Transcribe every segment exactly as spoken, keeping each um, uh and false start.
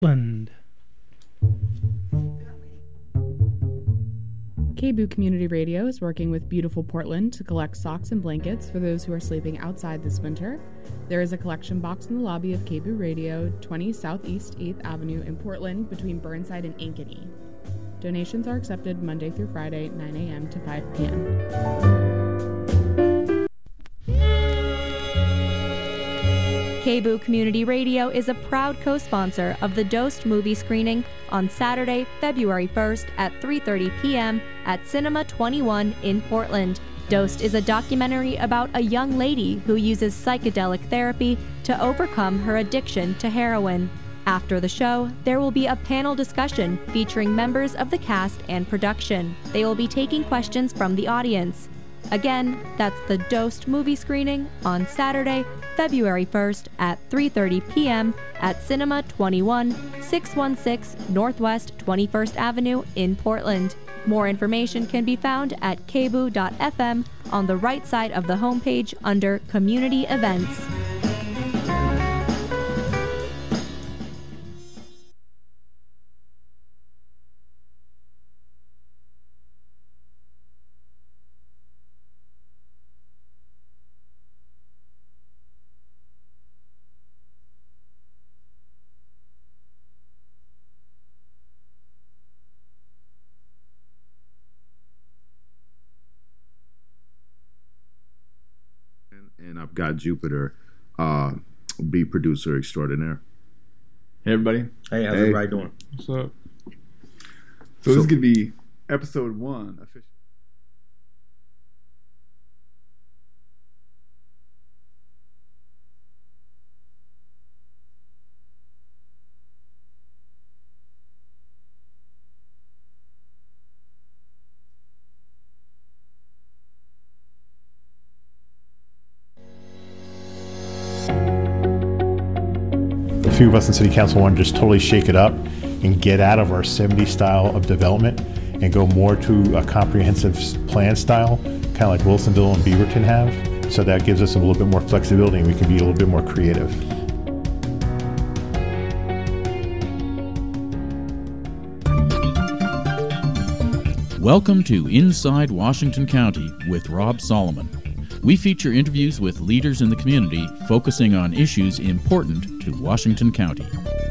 Portland. K B O O Community Radio is working with Beautiful Portland to collect socks and blankets for those who are sleeping outside this winter. There is a collection box in the lobby of K B O O Radio, twenty Southeast eighth Avenue in Portland between Burnside and Ankeny. Donations are accepted Monday through Friday, nine a.m. to five p.m. K B O O Community Radio is a proud co-sponsor of the Dosed movie screening on Saturday, February first at three thirty p.m. at Cinema twenty-one in Portland. Dosed is a documentary about a young lady who uses psychedelic therapy to overcome her addiction to heroin. After the show, there will be a panel discussion featuring members of the cast and production. They will be taking questions from the audience. Again, that's the Dosed movie screening on Saturday, February first at three thirty p.m. at Cinema twenty-one, six one six Northwest twenty-first Avenue in Portland. More information can be found at k b o o dot f m on the right side of the homepage under Community Events. And I've got Jupiter, uh, be producer extraordinaire. Hey, everybody. Hey, how's Hey. everybody doing? What's up? So, this is going to be episode one officially. A few of us in City Council want to just totally shake it up and get out of our seventies style of development and go more to a comprehensive plan style, kind of like Wilsonville and Beaverton have. So that gives us a little bit more flexibility and we can be a little bit more creative. Welcome to Inside Washington County with Rob Solomon. We feature interviews with leaders in the community focusing on issues important to Washington County.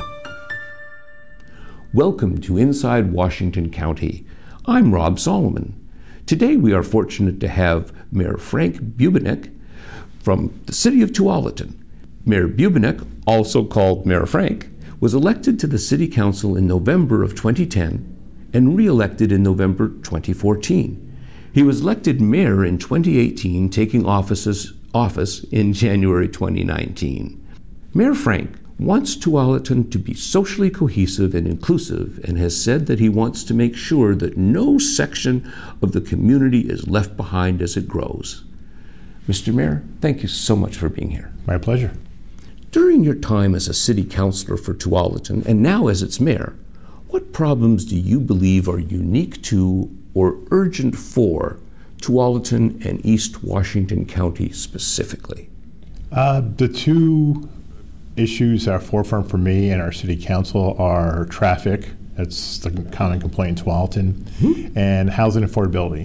Welcome to Inside Washington County. I'm Rob Solomon. Today we are fortunate to have Mayor Frank Bubenik from the city of Tualatin. Mayor Bubenik, also called Mayor Frank, was elected to the City Council in November of twenty ten and re-elected in November twenty fourteen. He was elected mayor in twenty eighteen, taking offices, office in January twenty nineteen. Mayor Frank wants Tualatin to be socially cohesive and inclusive and has said that he wants to make sure that no section of the community is left behind as it grows. Mister Mayor, thank you so much for being here. My pleasure. During your time as a city councilor for Tualatin and now as its mayor, what problems do you believe are unique to or urgent for Tualatin and East Washington County specifically? Uh, the two issues that are forefront for me and our city council are traffic, that's the common complaint in Tualatin, mm-hmm. and housing affordability.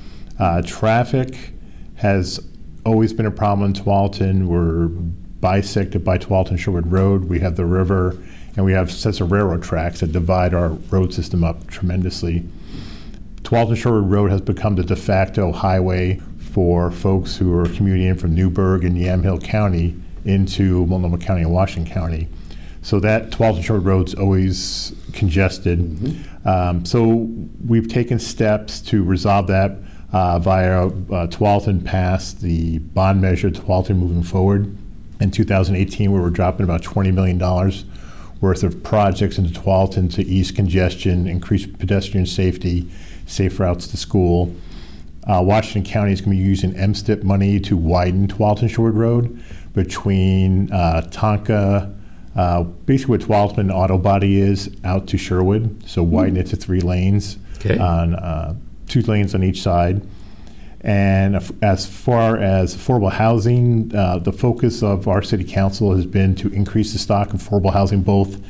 Uh, traffic has always been a problem in Tualatin. We're bisected by Tualatin Sherwood Road. We have the river, and we have sets of railroad tracks that divide our road system up tremendously. Tualatin Sherwood Road has become the de facto highway for folks who are commuting in from Newburgh and Yamhill County into Multnomah County and Washington County. So that Tualatin Sherwood Road's always congested. Mm-hmm. Um, so we've taken steps to resolve that uh, via uh, Tualatin passed the bond measure Tualatin moving forward. In two thousand eighteen, we were dropping about twenty million dollars worth of projects into Tualatin to ease congestion, increase pedestrian safety, safe routes to school. Uh, Washington County is going to be using M S T I P money to widen Tualatin Sherwood Road between uh, Tonka, uh, basically what Tualatin Auto Body is, out to Sherwood. So widen mm. it to three lanes, okay. on uh, two lanes on each side. And as far as affordable housing, uh, the focus of our city council has been to increase the stock of affordable housing both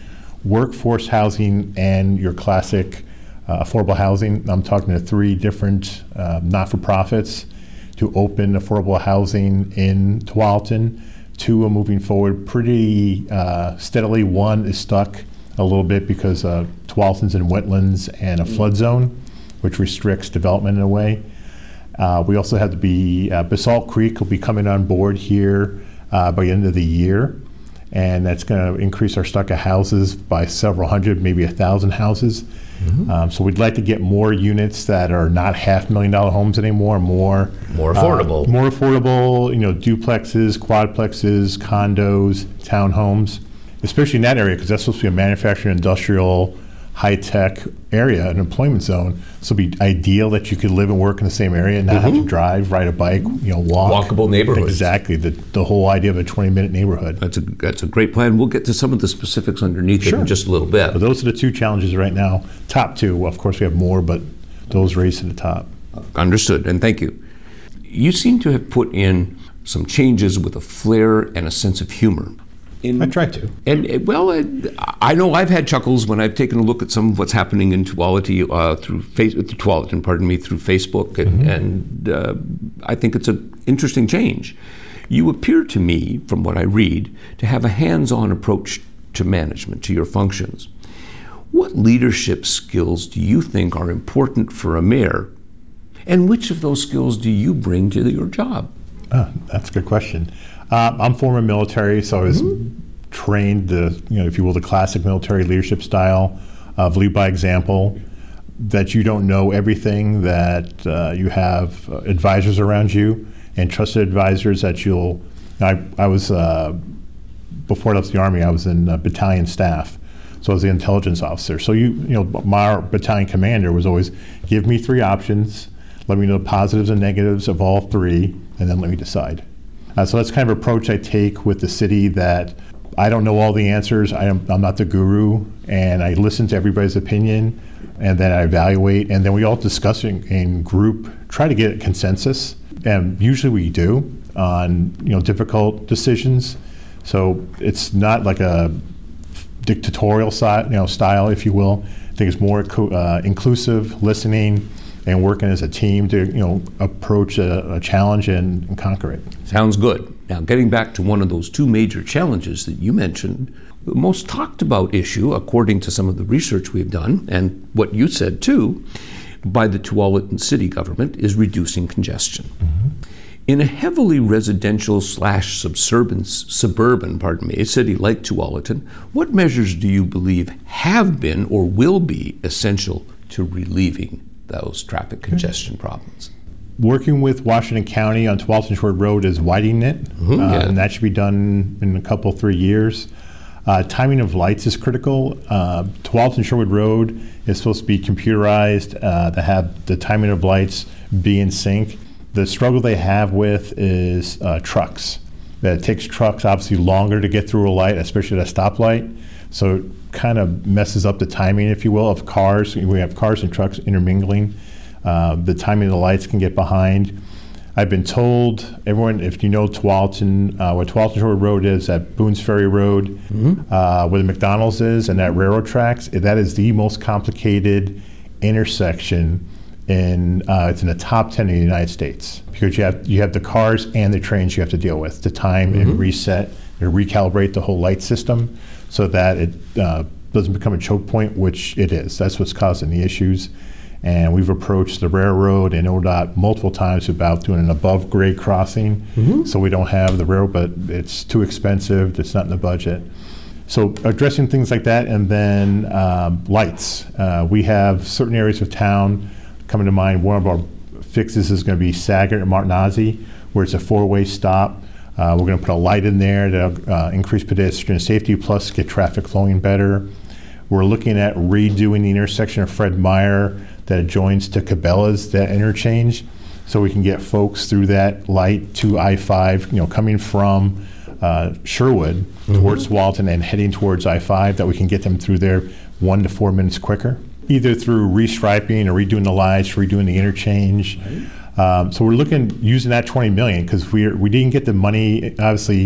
workforce housing and your classic uh, affordable housing. I'm talking to three different uh, not-for-profits to open affordable housing in Tualatin. Two are moving forward pretty uh, steadily. One is stuck a little bit because uh, Tualatin's in wetlands and a flood zone, which restricts development in a way. Uh, we also have to be, uh, Basalt Creek will be coming on board here uh, by the end of the year, and that's going to increase our stock of houses by several hundred, maybe a thousand houses. Mm-hmm. Um, so we'd like to get more units that are not half million dollar homes anymore, more more affordable, uh, more affordable. You know, duplexes, quadplexes, condos, townhomes, especially in that area because that's supposed to be a manufacturing, industrial, high-tech area, an employment zone. So it'd be ideal that you could live and work in the same area and not mm-hmm. have to drive, ride a bike, you know, walk. Walkable neighborhoods. Exactly. The the whole idea of a twenty-minute neighborhood. That's a that's a great plan. We'll get to some of the specifics underneath sure. it in just a little bit. But those are the two challenges right now. Top two. Well, of course, we have more, but those raised to the top. Understood, and thank you. You seem to have put in some changes with a flair and a sense of humor. In, I tried to. And, uh, well, uh, I know I've had chuckles when I've taken a look at some of what's happening in Tualatin, uh, through face, Tualatin, pardon me, through Facebook, and, mm-hmm. and uh, I think it's an interesting change. You appear to me, from what I read, to have a hands-on approach to management, to your functions. What leadership skills do you think are important for a mayor, and which of those skills do you bring to your job? Oh, that's a good question. Uh, I'm former military, so I was mm-hmm. trained the, you know, if you will, the classic military leadership style of lead by example, that you don't know everything, that uh, you have uh, advisors around you and trusted advisors that you'll, I, I was, uh, before I left the Army, I was in uh, battalion staff. So I was the intelligence officer. So you, you know, my battalion commander was always, give me three options, let me know the positives and negatives of all three, and then let me decide. Uh, so that's kind of approach I take with the city, that I don't know all the answers. I am, I'm not the guru, and I listen to everybody's opinion, and then I evaluate, and then we all discuss in, in group, try to get a consensus, and usually we do on, you know, difficult decisions. So it's not like a dictatorial side, you know, style, if you will. I think it's more co- uh, inclusive, listening, and working as a team to, you know, approach a, a challenge and, and conquer it. Sounds good. Now, getting back to one of those two major challenges that you mentioned, the most talked about issue, according to some of the research we've done, and what you said too, by the Tualatin city government, is reducing congestion. Mm-hmm. In a heavily residential slash suburban, suburban, pardon me, a city like Tualatin, what measures do you believe have been or will be essential to relieving those traffic congestion okay. problems? Working with Washington County on Tualatin Shore Road is widening it, mm-hmm, uh, yeah. and that should be done in a couple, three years. Uh, timing of lights is critical. Uh, Tualatin Sherwood Road is supposed to be computerized uh, to have the timing of lights be in sync. The struggle they have with is uh, trucks. That it takes trucks obviously longer to get through a light, especially at a stoplight. So it kind of messes up the timing, if you will, of cars. We have cars and trucks intermingling. Uh, the timing of the lights can get behind. I've been told, everyone, if you know Tualatin, uh, where Tualatin Shore Road is, at Boone's Ferry Road, mm-hmm. uh, where the McDonald's is, and that railroad tracks, that is the most complicated intersection in, uh, it's in the top ten in the United States, because you have you have the cars and the trains you have to deal with to time mm-hmm. and reset and recalibrate the whole light system so that it uh, doesn't become a choke point, which it is. That's what's causing the issues. And we've approached the railroad and O D O T multiple times about doing an above grade crossing, mm-hmm. so we don't have the railroad, but it's too expensive, it's not in the budget. So addressing things like that, and then um, lights. Uh, we have certain areas of town coming to mind. One of our fixes is going to be Sagart and Martinazzi, where it's a four-way stop. Uh, we're going to put a light in there to uh, increase pedestrian safety, plus get traffic flowing better. We're looking at redoing the intersection of Fred Meyer that adjoins to Cabela's, that interchange, so we can get folks through that light to I five, you know, coming from uh, Sherwood mm-hmm. towards Walton and heading towards I five, that we can get them through there one to four minutes quicker, either through restriping or redoing the lights, redoing the interchange. Right. Um, so we're looking, using that twenty million, because we we didn't get the money, obviously,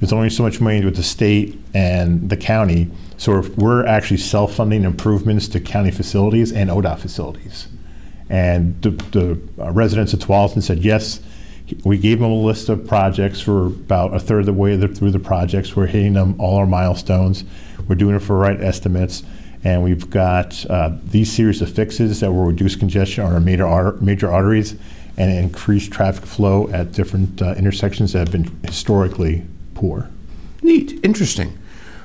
there's only so much money with the state and the county. So if we're actually self-funding improvements to county facilities and O D O T facilities. And the, the uh, residents of Tualatin said, yes, we gave them a list of projects for about a third of the way through the projects. We're hitting them all our milestones. We're doing it for right estimates. And we've got uh, these series of fixes that will reduce congestion on our major, ar- major arteries and increase traffic flow at different uh, intersections that have been historically poor. Neat, interesting.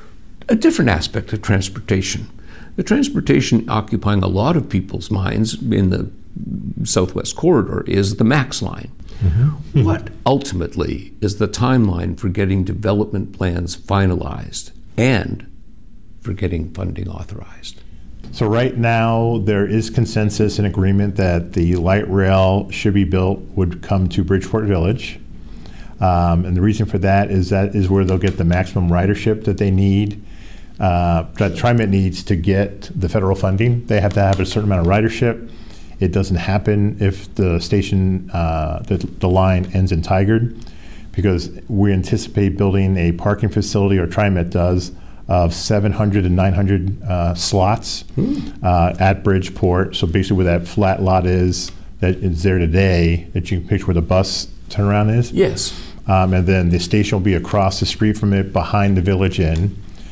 A different aspect of transportation. The transportation occupying a lot of people's minds in the Southwest Corridor is the MAX line. Mm-hmm. What ultimately is the timeline for getting development plans finalized and for getting funding authorized? So right now there is consensus and agreement that the light rail should be built would come to Bridgeport Village. Um, and the reason for that is that is where they'll get the maximum ridership that they need, uh, that TriMet needs to get the federal funding. They have to have a certain amount of ridership. It doesn't happen if the station, uh, the, the line ends in Tigard, because we anticipate building a parking facility, or TriMet does, of seven hundred and nine hundred uh, slots mm. uh, at Bridgeport. So basically where that flat lot is that is there today, that you can picture where the bus turnaround is. Yes. Um, and then the station will be across the street from it behind the Village Inn.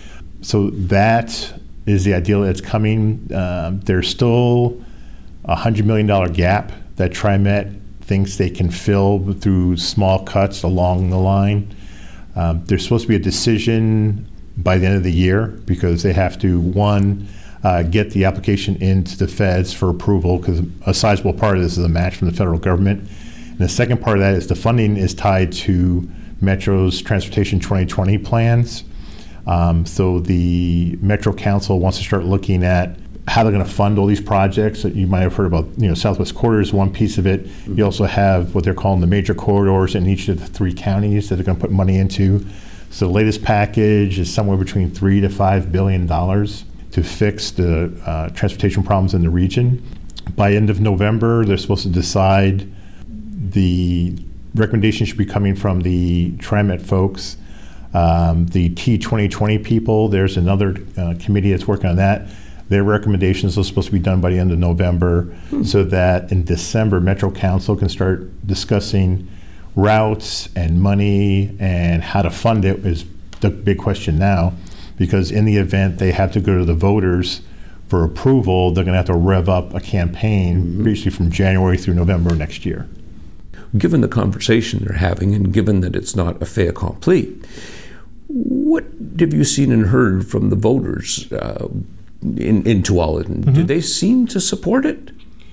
So that is the ideal that's coming. Um, there's still a one hundred million dollars gap that TriMet thinks they can fill through small cuts along the line. Um, there's supposed to be a decision by the end of the year, because they have to, one, uh, get the application into the feds for approval, because a sizable part of this is a match from the federal government. And the second part of that is the funding is tied to Metro's Transportation twenty twenty plans. Um, so the Metro Council wants to start looking at how they're going to fund all these projects. That you might have heard about, you know, Southwest Corridor is one piece of it. Mm-hmm. You also have what they're calling the major corridors in each of the three counties that they're going to put money into. So the latest package is somewhere between three to five billion dollars to fix the uh, transportation problems in the region. By end of November, they're supposed to decide. The recommendation should be coming from the TriMet folks. Um, the T twenty twenty people, there's another uh, committee that's working on that. Their recommendations are supposed to be done by the end of November, hmm. so that in December, Metro Council can start discussing routes and money and how to fund it is the big question now, because in the event they have to go to the voters for approval, they're going to have to rev up a campaign mm-hmm. basically from January through November next year. Given the conversation they're having, and given that it's not a fait accompli, what have you seen and heard from the voters uh, in, in Tualatin? Mm-hmm. Do they seem to support it?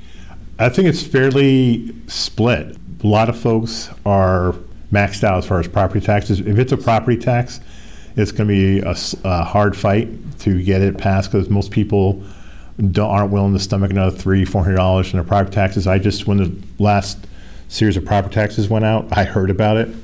I think it's fairly split. A lot of folks are maxed out as far as property taxes. If it's a property tax, it's going to be a, a hard fight to get it passed, because most people don't, aren't willing to stomach another three, four hundred dollars in their property taxes. I just, when the last series of property taxes went out, I heard about it,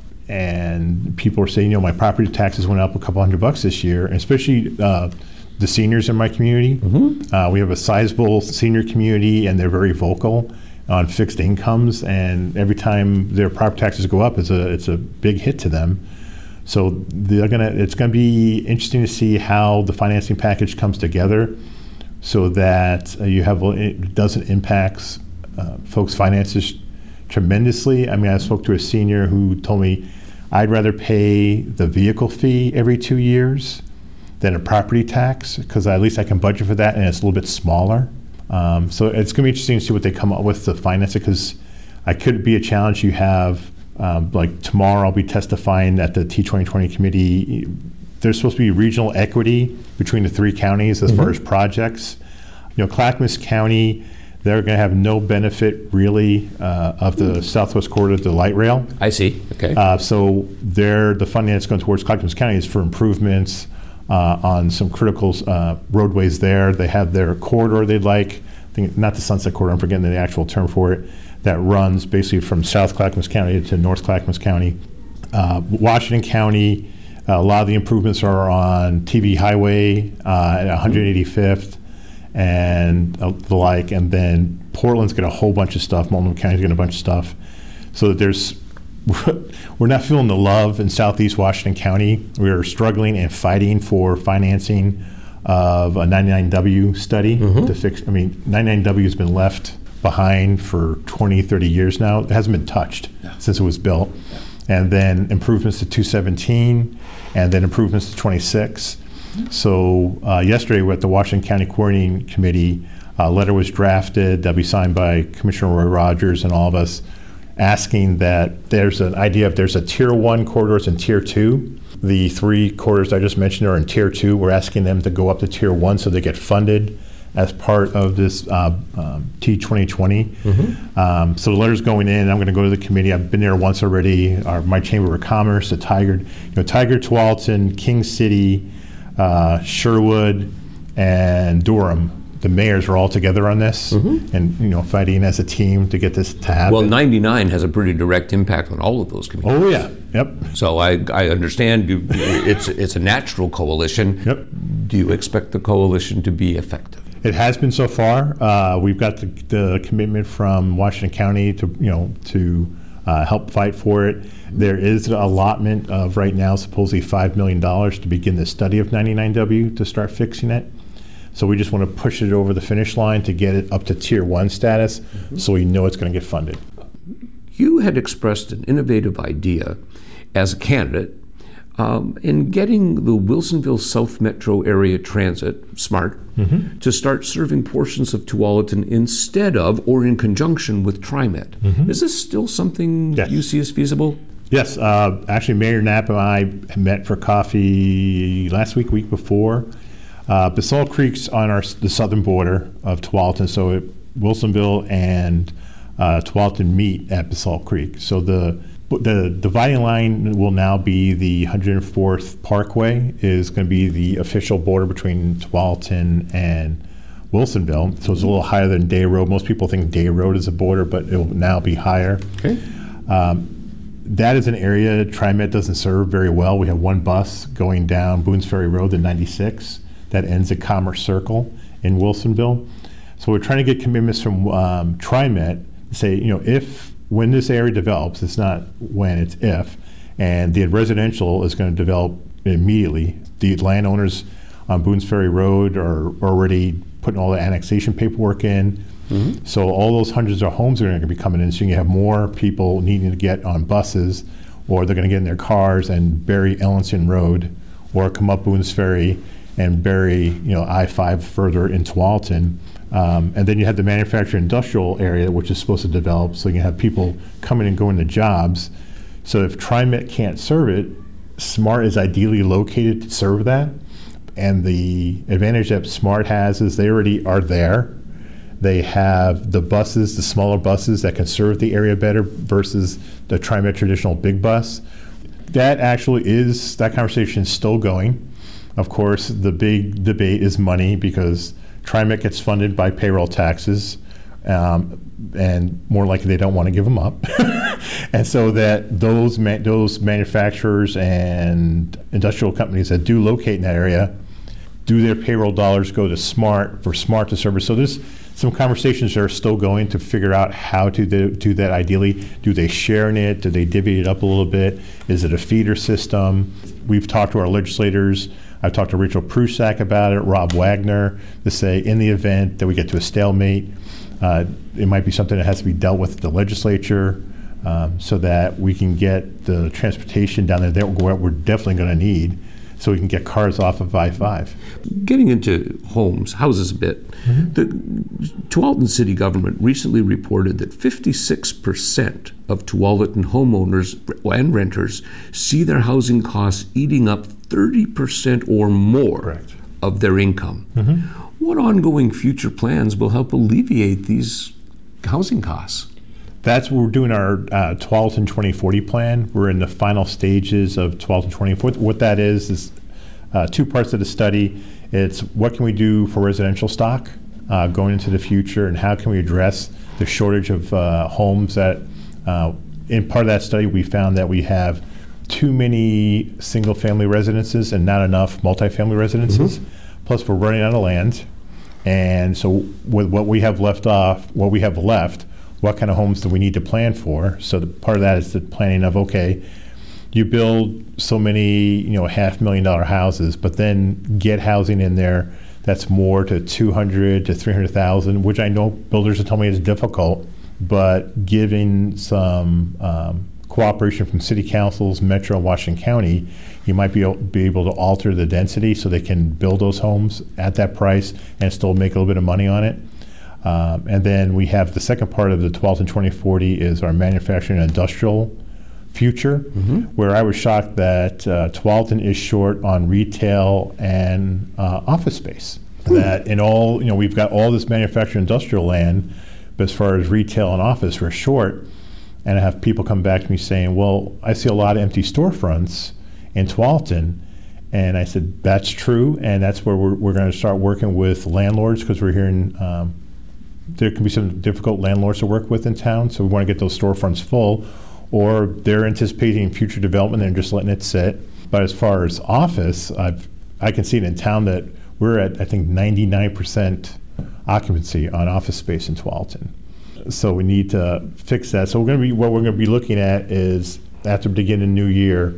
and people were saying, you know, my property taxes went up a couple hundred bucks this year, and especially uh, the seniors in my community. Mm-hmm. Uh, we have a sizable senior community, and they're very vocal on fixed incomes, and every time their property taxes go up, it's a it's a big hit to them. So they're gonna it's gonna be interesting to see how the financing package comes together, so that uh, you have it doesn't impact uh, folks' finances tremendously. I mean, I spoke to a senior who told me, I'd rather pay the vehicle fee every two years than a property tax, because at least I can budget for that, and it's a little bit smaller. Um, so it's going to be interesting to see what they come up with to finance it, because I could be a challenge. You have, um, like tomorrow I'll be testifying at the T twenty twenty committee. There's supposed to be regional equity between the three counties as mm-hmm. far as projects. You know, Clackamas County, they're going to have no benefit really uh, of the mm-hmm. Southwest Corridor, the light rail. I see, okay. Uh, so they're, the funding that's going towards Clackamas County is for improvements Uh, on some critical uh, roadways there. They have their corridor they'd like, I think, not the Sunset Corridor, I'm forgetting the actual term for it, that runs basically from South Clackamas County to North Clackamas County. Uh, Washington County, uh, a lot of the improvements are on T V Highway uh, at one hundred eighty-fifth and uh, the like, and then Portland's got a whole bunch of stuff, Multnomah County's got a bunch of stuff. So there's we're not feeling the love in Southeast Washington County. We're struggling and fighting for financing of a ninety-nine W study mm-hmm. to fix. I mean, ninety-nine W has been left behind for twenty, thirty years now. It hasn't been touched yeah. since it was built. Yeah. And then improvements to two seventeen, and then improvements to twenty-six. Mm-hmm. So uh, yesterday at the Washington County Coordinating Committee, a letter was drafted that'll be signed by Commissioner Roy Rogers and all of us, asking that there's an idea if there's a tier one corridors and tier two. The three corridors I just mentioned are in tier two. We're asking them to go up to tier one so they get funded as part of this uh, um, T twenty twenty. Mm-hmm. Um, so the letter's going in. I'm going to go to the committee. I've been there once already. Our, my Chamber of Commerce, the Tiger, you know, Tiger, Tualatin, King City, uh, Sherwood, and Durham. The mayors are all together on this, mm-hmm. and you know, fighting as a team to get this to happen. Well, ninety-nine has a pretty direct impact on all of those communities. Oh yeah, yep. So I, I understand you, it's it's a natural coalition. Yep. Do you expect the coalition to be effective? It has been so far. Uh, we've got the, the commitment from Washington County to you know to uh, help fight for it. There is an allotment of right now supposedly five million dollars to begin the study of ninety-nine W to start fixing it. So we just want to push it over the finish line to get it up to tier one status, mm-hmm. so we know it's going to get funded. You had expressed an innovative idea as a candidate um, in getting the Wilsonville South Metro Area Transit, SMART, mm-hmm. to start serving portions of Tualatin instead of or in conjunction with TriMet. Mm-hmm. Is this still something yes. you see as feasible? Yes. Uh, actually, Mayor Knapp and I met for coffee last week, week before. Uh, Basalt Creek's on our the southern border of Tualatin, so it, Wilsonville and uh, Tualatin meet at Basalt Creek. So the the dividing line will now be the one hundred fourth Parkway is going to be the official border between Tualatin and Wilsonville. So it's a little higher than Day Road. Most people think Day Road is a border, but it will now be higher. Okay. Um, that is an area TriMet doesn't serve very well. We have one bus going down Boones Ferry Road, the ninety-six. That ends at Commerce Circle in Wilsonville. So we're trying to get commitments from um, TriMet to say, you know, if, when this area develops, it's not when, it's if, and the residential is going to develop immediately. The landowners on Boones Ferry Road are already putting all the annexation paperwork in. Mm-hmm. So all those hundreds of homes are going to be coming in, so you have more people needing to get on buses, or they're going to get in their cars and bury Ellenson Road, or come up Boones Ferry and bury, you know, I five further in Tualatin. Um, and then you have the manufacturing industrial area, which is supposed to develop, so you can have people coming and going to jobs. So if TriMet can't serve it, SMART is ideally located to serve that. And the advantage that SMART has is they already are there. They have the buses, the smaller buses that can serve the area better versus the TriMet traditional big bus. That actually is, that conversation is still going. Of course, the big debate is money, because TriMet gets funded by payroll taxes, um, and more likely they don't want to give them up. And so that those ma- those manufacturers and industrial companies that do locate in that area, do their payroll dollars go to SMART for SMART to service? So there's some conversations that are still going to figure out how to do, do that ideally. Do they share in it? Do they divvy it up a little bit? Is it a feeder system? We've talked to our legislators. I've talked to Rachel Prusak about it, Rob Wagner, to say in the event that we get to a stalemate, uh, it might be something that has to be dealt with the legislature, um, so that we can get the transportation down there that we're definitely going to need, so we can get cars off of I five. Getting into homes, houses a bit, mm-hmm. the Tualatin city government recently reported that fifty-six percent of Tualatin homeowners and renters see their housing costs eating up thirty percent or more Correct. Of their income. Mm-hmm. What ongoing future plans will help alleviate these housing costs? That's what we're doing our uh, Tualatin twenty forty plan. We're in the final stages of Tualatin twenty forty. What that is is uh, two parts of the study. It's what can we do for residential stock uh, going into the future, and how can we address the shortage of uh, homes that, uh, in part of that study, we found that we have too many single-family residences and not enough multifamily residences. Mm-hmm. Plus, we're running out of land, and so with what we have left off, what we have left, what kind of homes do we need to plan for? So the, part of that is the planning of, okay, you build so many, you know, half million dollar houses, but then get housing in there that's more to two hundred to three hundred thousand, which I know builders have told me is difficult, but giving some um, cooperation from city councils, Metro, Washington County, you might be able, be able to alter the density so they can build those homes at that price and still make a little bit of money on it. Um, and then we have the second part of the Tualatin twenty forty is our manufacturing and industrial future, mm-hmm. where I was shocked that uh, Tualatin is short on retail and uh, office space. Mm. That in all, you know, we've got all this manufacturing industrial land, but as far as retail and office, we're short. And I have people come back to me saying, well, I see a lot of empty storefronts in Tualatin. And I said, that's true, and that's where we're, we're going to start working with landlords, because we're hearing um, there can be some difficult landlords to work with in town, so we want to get those storefronts full, or they're anticipating future development and just letting it sit. But as far as office, I've, I can see it in town that we're at, I think, ninety-nine percent occupancy on office space in Tualatin. So we need to fix that. So we're going to be, what we're going to be looking at is, after the beginning of the new year,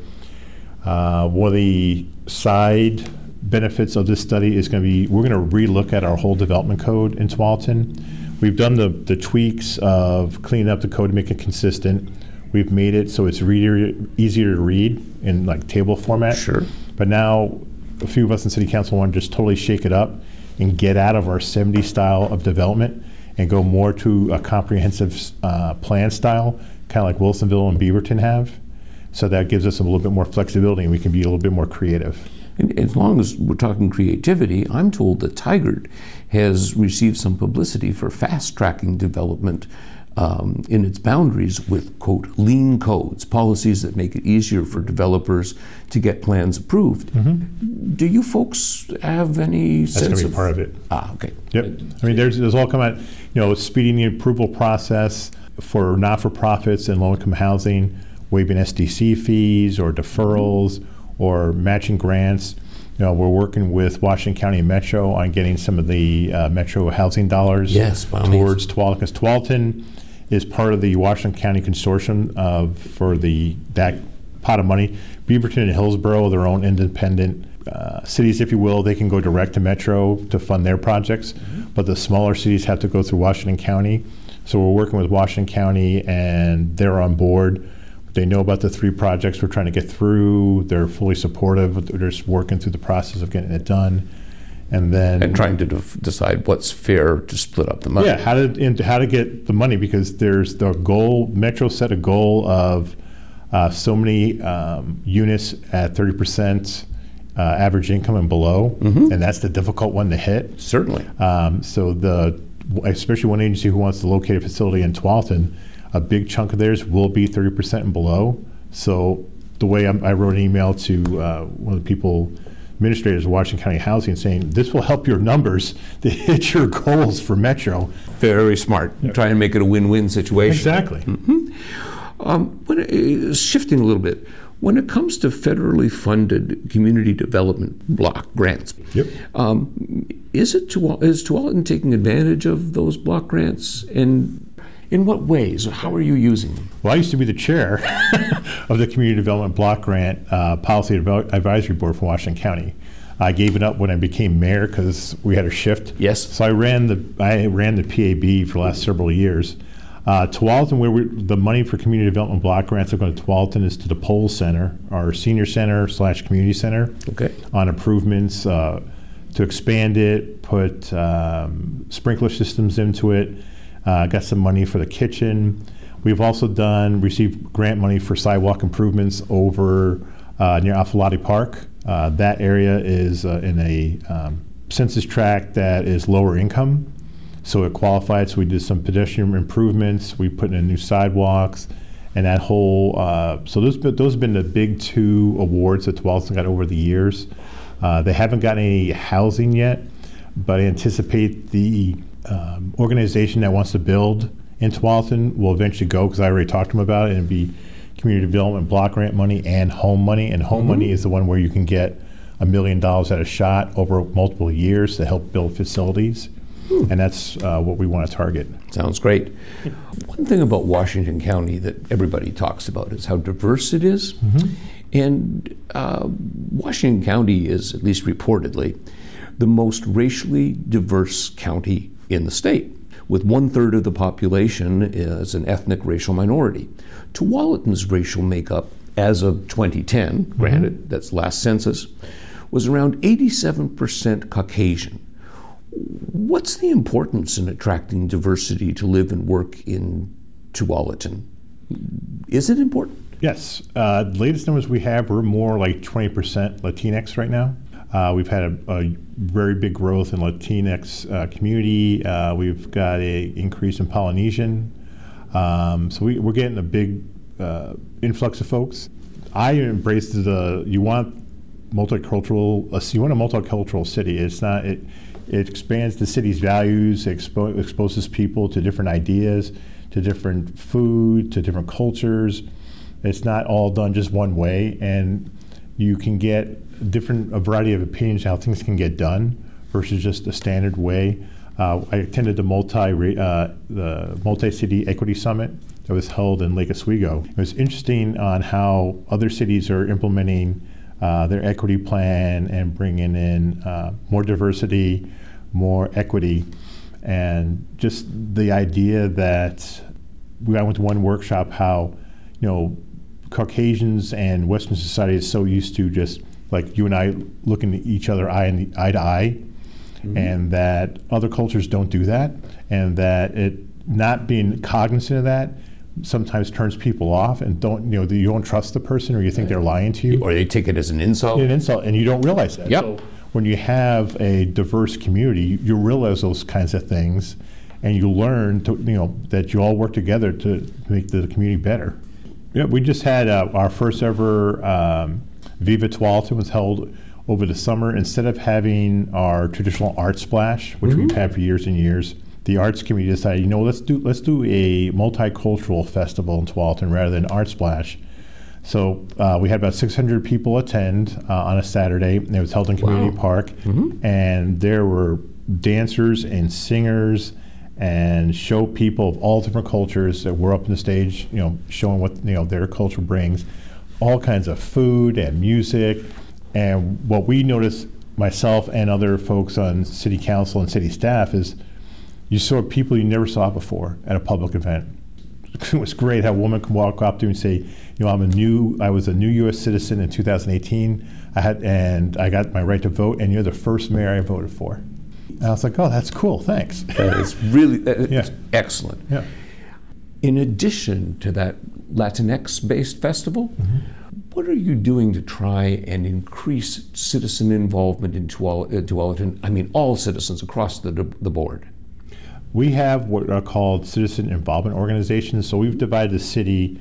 uh, one of the side benefits of this study is going to be, we're going to relook at our whole development code in Tualatin. We've done the, the tweaks of cleaning up the code to make it consistent. We've made it so it's reader, easier to read in like table format. Sure. But now a few of us in City Council want to just totally shake it up and get out of our seventies style of development and go more to a comprehensive uh, plan style, kind of like Wilsonville and Beaverton have. So that gives us a little bit more flexibility and we can be a little bit more creative. And as long as we're talking creativity, I'm told that Tigard has received some publicity for fast-tracking development um, in its boundaries with, quote, lean codes, policies that make it easier for developers to get plans approved. Mm-hmm. Do you folks have any That's sense That's going to be of, part of it. Ah, okay. Yep. I mean, there's, there's all come out, you know, speeding the approval process for not-for-profits and low-income housing, waiving S D C fees or deferrals or matching grants. You know, we're working with Washington County and Metro on getting some of the uh, Metro housing dollars yes, towards Tualatin, because Tualatin is part of the Washington County consortium of for the that pot of money. Beaverton and Hillsborough, their own independent uh, cities, if you will, they can go direct to Metro to fund their projects, mm-hmm. but the smaller cities have to go through Washington County. So we're working with Washington County, and they're on board. They know about the three projects we're trying to get through. They're fully supportive. They're just working through the process of getting it done. And then and trying to def- decide what's fair to split up the money. Yeah, how to and how to get the money, because there's the goal. Metro set a goal of uh, so many um, units at thirty percent uh, average income and below, mm-hmm. and that's the difficult one to hit. Certainly. Um, so the especially one agency who wants to locate a facility in Tualatin, a big chunk of theirs will be thirty percent and below. So the way I'm, I wrote an email to uh, one of the people. Administrators of Washington County Housing saying this will help your numbers to hit your goals for Metro. Very smart. Yep. Try and make it a win-win situation. Exactly. Mm-hmm. Um, when it, uh, shifting a little bit, when it comes to federally funded community development block grants, yep. um, is it to, is Tualatin taking advantage of those block grants, and in what ways? How are you using them? Well, I used to be the chair of the Community Development Block Grant uh, Policy Advisory Board for Washington County. I gave it up when I became mayor because we had a shift. Yes. So I ran the I ran the P A B for the last several years. Uh, Tualatin, where we, the money for Community Development Block Grants are going to Tualatin is to the Pole Center, our senior center slash community center. Okay. On improvements uh, to expand it, put um, sprinkler systems into it. Uh, got some money for the kitchen. We've also done, received grant money for sidewalk improvements over uh, near Affolati Park. Uh, that area is uh, in a um, census tract that is lower income, so it qualified. So we did some pedestrian improvements. We put in new sidewalks, and that whole, uh, so those, those have been the big two awards that Tualatin got over the years. Uh, they haven't got any housing yet, but I anticipate the Um, organization that wants to build in Tualatin will eventually go, because I already talked to them about it, and it'd be community development block grant money and home money. And home mm-hmm. money is the one where you can get a million dollars at a shot over multiple years to help build facilities. Hmm. And that's uh, what we want to target. Sounds great. One thing about Washington County that everybody talks about is how diverse it is. Mm-hmm. And uh, Washington County is, at least reportedly, the most racially diverse county in the state, with one third of the population as an ethnic racial minority. Tualatin's racial makeup as of twenty ten, mm-hmm. granted, that's last census, was around eighty-seven percent Caucasian. What's the importance in attracting diversity to live and work in Tualatin? Is it important? Yes. Uh, the latest numbers we have, we're more like twenty percent Latinx right now. Uh, we've had a, a very big growth in Latinx uh, community. Uh, we've got a increase in Polynesian. Um, so we, we're getting a big uh, influx of folks. I embrace the, you want multicultural, uh, you want a multicultural city. It's not, it, it expands the city's values, it expo- exposes people to different ideas, to different food, to different cultures. It's not all done just one way, and you can get different a variety of opinions how things can get done versus just a standard way. Uh, I attended the multi uh, the multi-city equity summit that was held in Lake Oswego. It was interesting on how other cities are implementing uh, their equity plan and bringing in uh, more diversity, more equity, and just the idea that we I went to one workshop how you know Caucasians and Western society is so used to just like you and I looking at each other eye, in the, eye to eye, mm-hmm. and that other cultures don't do that, and that it not being cognizant of that sometimes turns people off and don't you know you don't trust the person or you think they're lying to you, or they take it as an insult. An insult, and you don't realize that. Yep. So when you have a diverse community, you, you realize those kinds of things, and you learn to you know that you all work together to make the community better. Yeah, we just had uh, our first ever um, Viva Tualatin was held over the summer. Instead of having our traditional art splash, which mm-hmm. we've had for years and years, the arts committee decided, you know, let's do let's do a multicultural festival in Tualatin rather than art splash. So uh, we had about six hundred people attend uh, on a Saturday, and it was held in Community Wow. Park, mm-hmm. and there were dancers and singers and show people of all different cultures that were up on the stage, you know, showing what you know their culture brings, all kinds of food and music. And what we noticed, myself and other folks on city council and city staff, is you saw people you never saw before at a public event. It was great how a woman could walk up to you and say, you know, I'm a new, I was a new U S citizen in two thousand eighteen. I had, and I got my right to vote, and you're the first mayor I voted for. And I was like, oh, that's cool, thanks. That is really that Yeah. is excellent. Yeah. In addition to that Latinx-based festival, mm-hmm. what are you doing to try and increase citizen involvement in Tual- uh, Tualatin? I mean, all citizens across the, the board. We have what are called citizen involvement organizations. So we've divided the city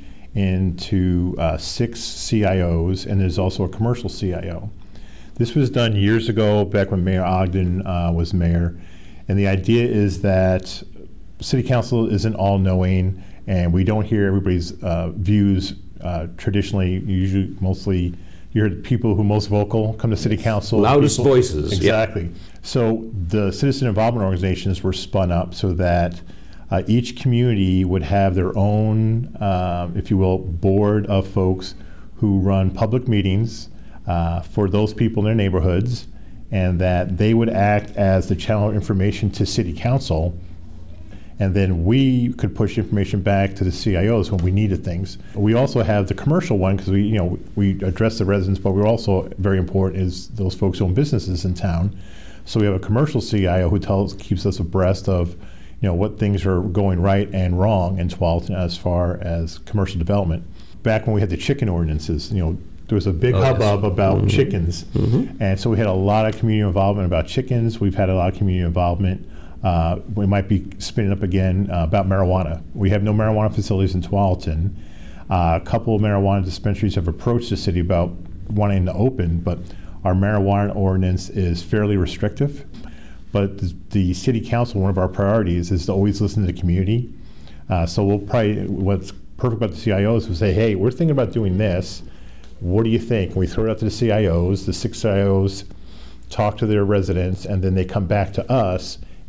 into uh, six C I Os, and there's also a commercial C I O. This was done years ago, back when Mayor Ogden uh, was mayor. And the idea is that city council isn't all-knowing, and we don't hear everybody's uh, views uh, traditionally. Usually, mostly, you hear the people who most vocal come to city council. Loudest people, voices. Exactly. Yep. So the citizen involvement organizations were spun up so that uh, each community would have their own, uh, if you will, board of folks who run public meetings uh, for those people in their neighborhoods, and that they would act as the channel of information to city council, and then we could push information back to the C I Os when we needed things. We also have the commercial one because we, you know, we address the residents, but we're also very important is those folks who own businesses in town. So we have a commercial C I O who tells, keeps us abreast of, you know, what things are going right and wrong in Tualatin as far as commercial development. Back when we had the chicken ordinances, you know, there was a big oh, hubbub yes. about mm-hmm. chickens, mm-hmm. and so we had a lot of community involvement about chickens. We've had a lot of community involvement. Uh, we might be spinning up again uh, about marijuana. We have no marijuana facilities in Tualatin. Uh, a couple of marijuana dispensaries have approached the city about wanting to open, but our marijuana ordinance is fairly restrictive. But the, the city council, one of our priorities is to always listen to the community. Uh, so we'll probably, what's perfect about the C I Os is say, hey, we're thinking about doing this. What do you think? And we throw it out to the C I Os. The six C I Os talk to their residents, and then they come back to us,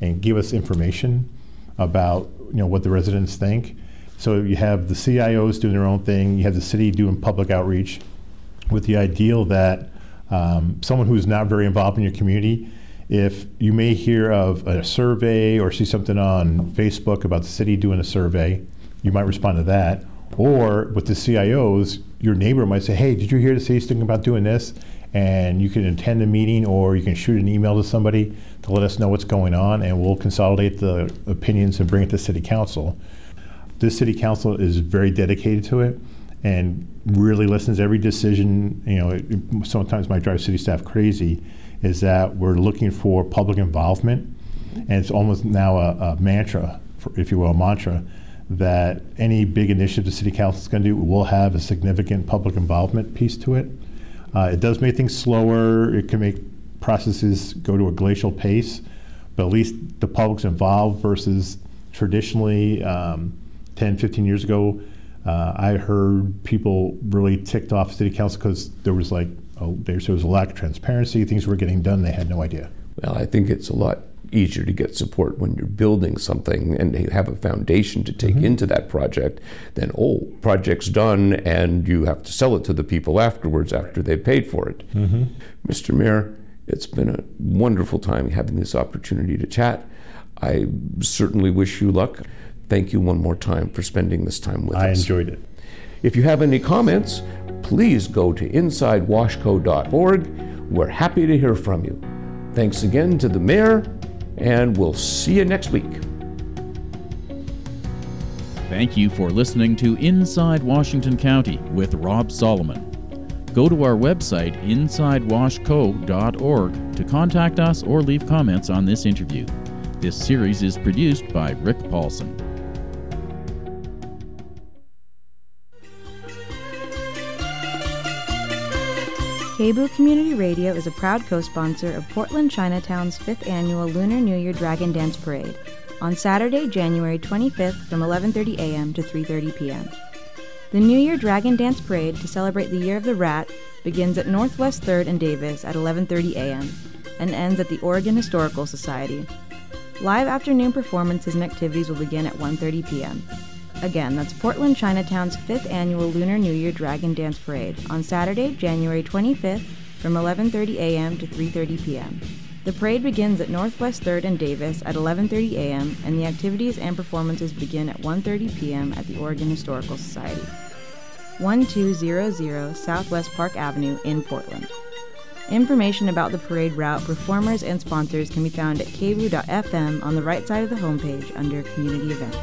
and give us information about, you know, what the residents think. So you have the C I Os doing their own thing, you have the city doing public outreach, with the ideal that um, someone who's not very involved in your community, if you may hear of a survey or see something on Facebook about the city doing a survey, you might respond to that. Or with the C I Os, your neighbor might say, hey, did you hear the city's thinking about doing this? And you can attend a meeting, or you can shoot an email to somebody to let us know what's going on, and we'll consolidate the opinions and bring it to city council. This city council is very dedicated to it and really listens to every decision. You know, it, it sometimes might drive city staff crazy, is that we're looking for public involvement, and it's almost now a, a mantra, for, if you will, a mantra, that any big initiative the city council is going to do will have a significant public involvement piece to it. Uh, it does make things slower. It can make processes go to a glacial pace, but at least the public's involved versus traditionally um, ten, fifteen years ago, uh, I heard people really ticked off city council because there was like, oh, there was a lack of transparency, things were getting done, they had no idea. Well, I think it's a lot easier to get support when you're building something and you have a foundation to take mm-hmm. into that project than, oh, project's done and you have to sell it to the people afterwards after they've paid for it. Mm-hmm. Mister Mayor, it's been a wonderful time having this opportunity to chat. I certainly wish you luck. Thank you one more time for spending this time with I us. I enjoyed it. If you have any comments, please go to inside washco dot org. We're happy to hear from you. Thanks again to the mayor, and we'll see you next week. Thank you for listening to Inside Washington County with Rob Solomon. Go to our website, inside washco dot org, to contact us or leave comments on this interview. This series is produced by Rick Paulson. K B O O Community Radio is a proud co-sponsor of Portland Chinatown's fifth Annual Lunar New Year Dragon Dance Parade on Saturday, January twenty-fifth from eleven thirty a.m. to three thirty p.m. The New Year Dragon Dance Parade to celebrate the Year of the Rat begins at Northwest third and Davis at eleven thirty a.m. and ends at the Oregon Historical Society. Live afternoon performances and activities will begin at one thirty p.m. Again, that's Portland Chinatown's fifth Annual Lunar New Year Dragon Dance Parade on Saturday, January twenty-fifth from eleven thirty a.m. to three thirty p.m. The parade begins at Northwest third and Davis at eleven thirty a.m. and the activities and performances begin at one thirty p.m. at the Oregon Historical Society, twelve hundred Southwest Park Avenue in Portland. Information about the parade route, performers, and sponsors can be found at k b o o dot f m on the right side of the homepage under Community Events.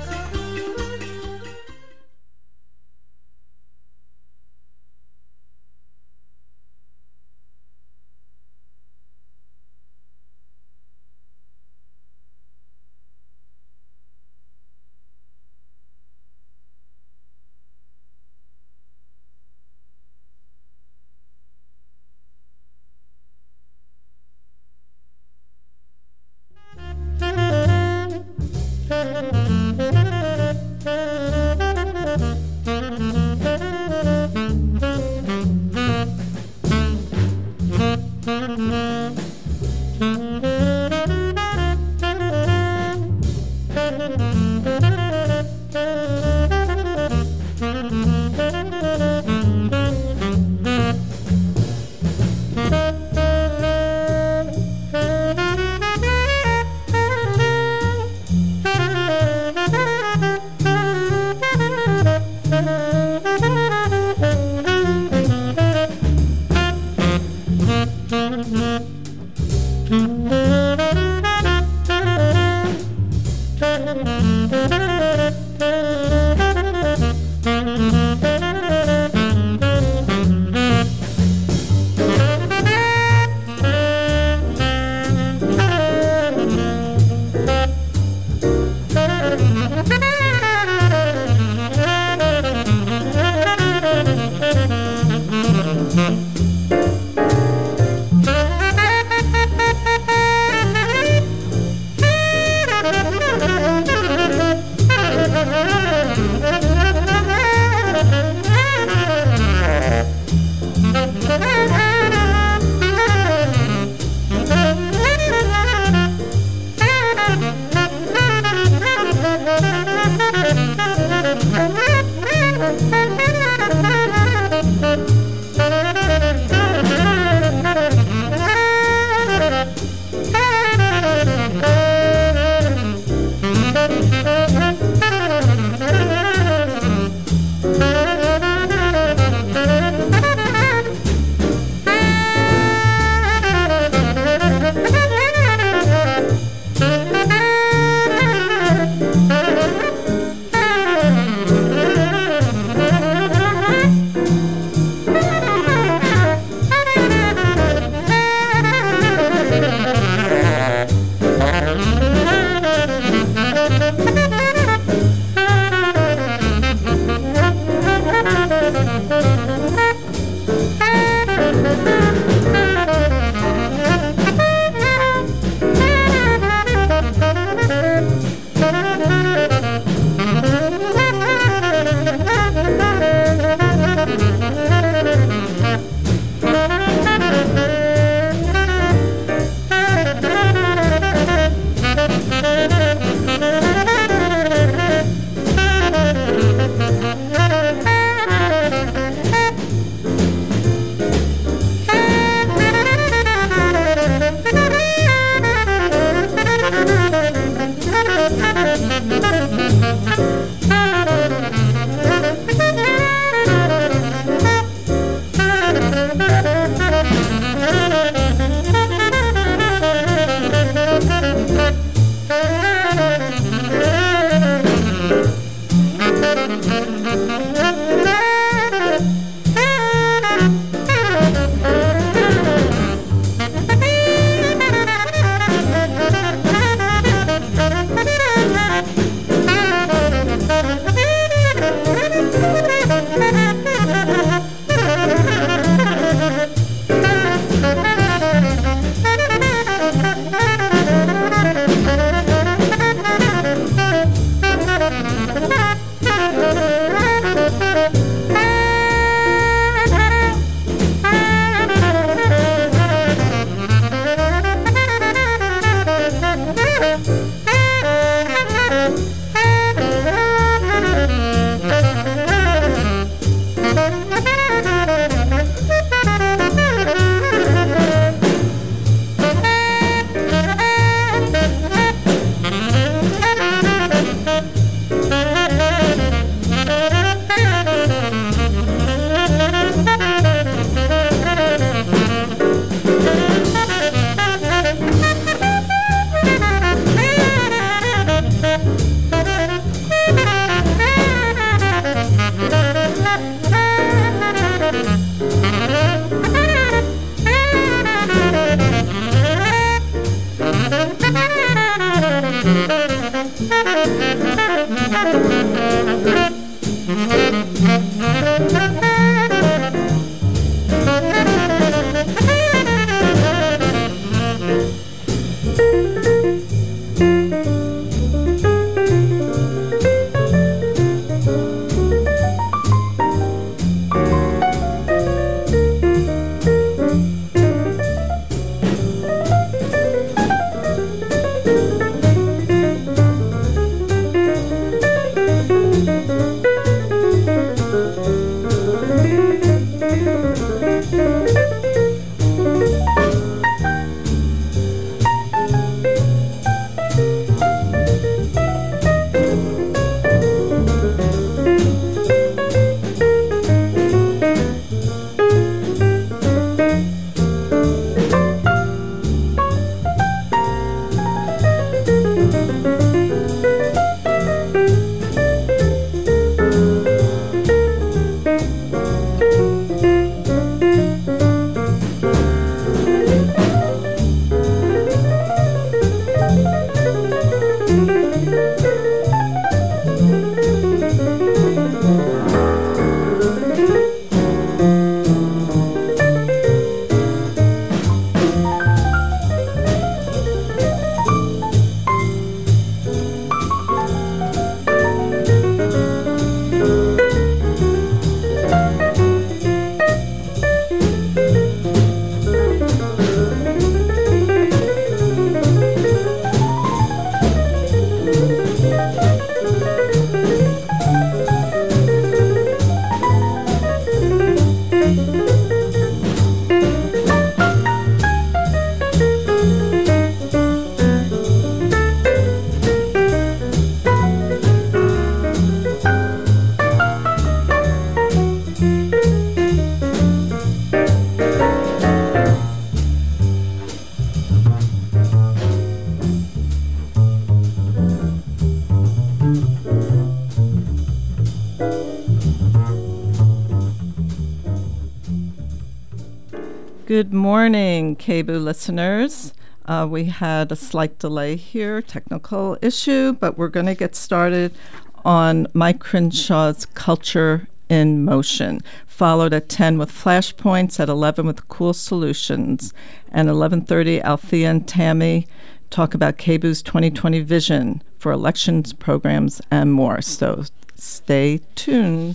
Good morning, K B O O listeners. Uh, we had a slight delay here, technical issue, but we're going to get started on Mike Crenshaw's Culture in Motion, followed at ten with Flashpoints, at eleven with Cool Solutions, and eleven thirty, Althea and Tammy talk about K B O O's twenty twenty vision for elections, programs, and more. So stay tuned.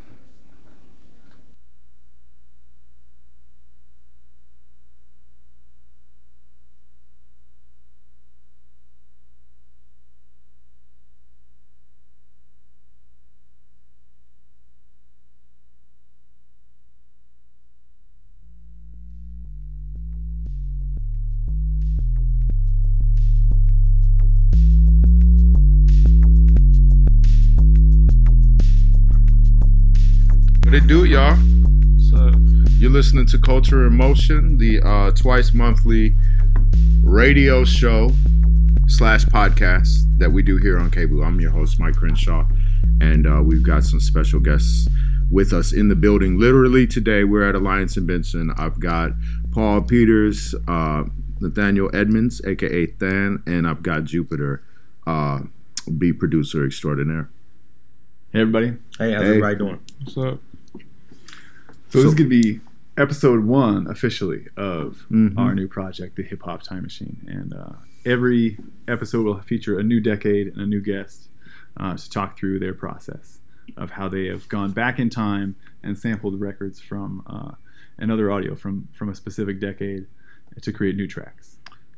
What it do, y'all? So you're listening to Culture in Motion, the uh, twice monthly radio show slash podcast that we do here on K B O O. I'm your host, Mike Crenshaw, and uh, we've got some special guests with us in the building. Literally today, we're at Alliance and Benson. I've got Paul Peters, uh, Nathaniel Edmonds, aka Than, and I've got Jupiter, uh, be producer extraordinaire. Hey, everybody. Hey, how's Hey. everybody doing? What's up? So, this is going to be episode one, officially, of Mhm. our new project, the Hip Hop Time Machine. And uh, every episode will feature a new decade and a new guest uh, to talk through their process of how they have gone back in time and sampled records from uh, and other audio from, from a specific decade to create new tracks.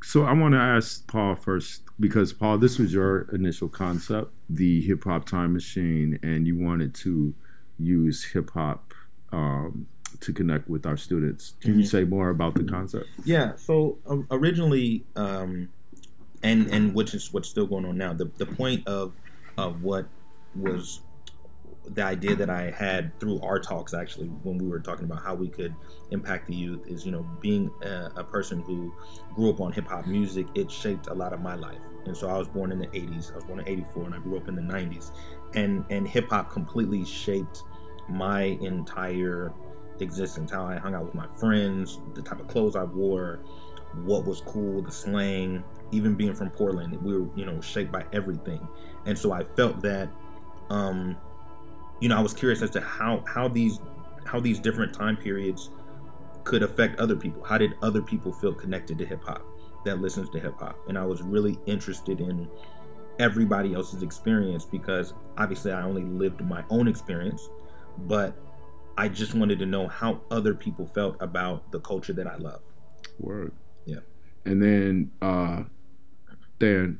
So I want to ask Paul first, because Paul, this was your initial concept, the hip hop time machine, and you wanted to use hip hop um, to connect with our students. Can mm-hmm. you say more about the concept? Yeah. So um, originally, um, and and which is what's still going on now. The the point of of what was the idea that I had through our talks, actually, when we were talking about how we could impact the youth, is, you know, being a, a person who grew up on hip hop music, it shaped a lot of my life. And so I was born in the eighties. I was born in eighty-four, and I grew up in the nineties. And and hip hop completely shaped my entire existence, how I hung out with my friends, the type of clothes I wore, what was cool, the slang. Even being from Portland, we were, you know, shaped by everything. And so I felt that, um, you know, I was curious as to how how these how these different time periods could affect other people. How did other people feel connected to hip hop, that listens to hip hop? And I was really interested in everybody else's experience, because obviously I only lived my own experience, but I just wanted to know how other people felt about the culture that I love. Word. Yeah. And then uh, then